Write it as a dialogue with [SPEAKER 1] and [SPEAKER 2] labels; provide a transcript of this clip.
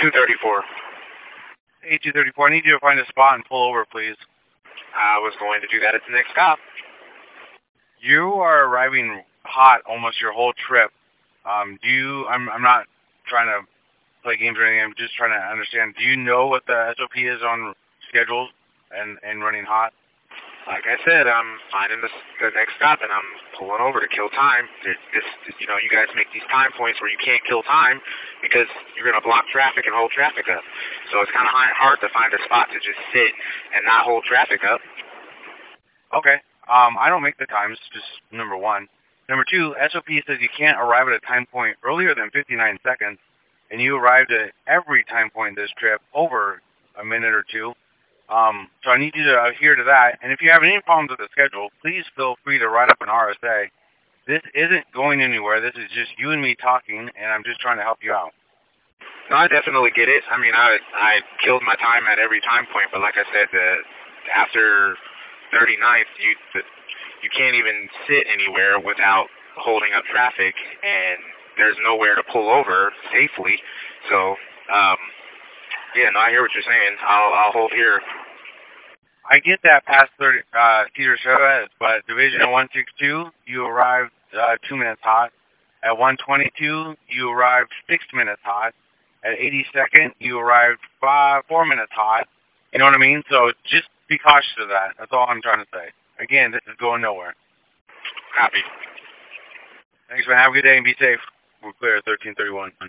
[SPEAKER 1] 234.
[SPEAKER 2] Hey, 234, I need you to find a spot and pull over, please.
[SPEAKER 1] I was going to do that at the next stop.
[SPEAKER 2] You are arriving hot almost your whole trip. I'm not trying to play games or anything. I'm just trying to understand. Do you know what the SOP is on schedules and running hot?
[SPEAKER 1] Like I said, I'm finding the next stop and I'm pulling over to kill time. You guys make these time points where you can't kill time because you're going to block traffic and hold traffic up. So it's kind of hard to find a spot to just sit and not hold traffic up.
[SPEAKER 2] Okay. I don't make the times, just number one. Number two, SOP says you can't arrive at a time point earlier than 59 seconds, and you arrived at every time point this trip over a minute or two. So I need you to adhere to that. And if you have any problems with the schedule, please feel free to write up an RSA. This isn't going anywhere. This is just you and me talking, and I'm just trying to help you out.
[SPEAKER 1] No, I definitely get it. I mean, I killed my time at every time point, but like I said, after 39th, you can't even sit anywhere without holding up traffic, and there's nowhere to pull over safely. So, yeah, no, I hear what you're saying. I'll hold here.
[SPEAKER 2] I get that past Cedar Chavez, but Division 162, you arrived 2 minutes hot. At 122, you arrived 6 minutes hot. At 82nd, you arrived 4 minutes hot. You know what I mean? So just be cautious of that. That's all I'm trying to say. Again, this is going nowhere.
[SPEAKER 1] Copy.
[SPEAKER 2] Thanks, man. Have a good day and be safe. We're clear at 1331.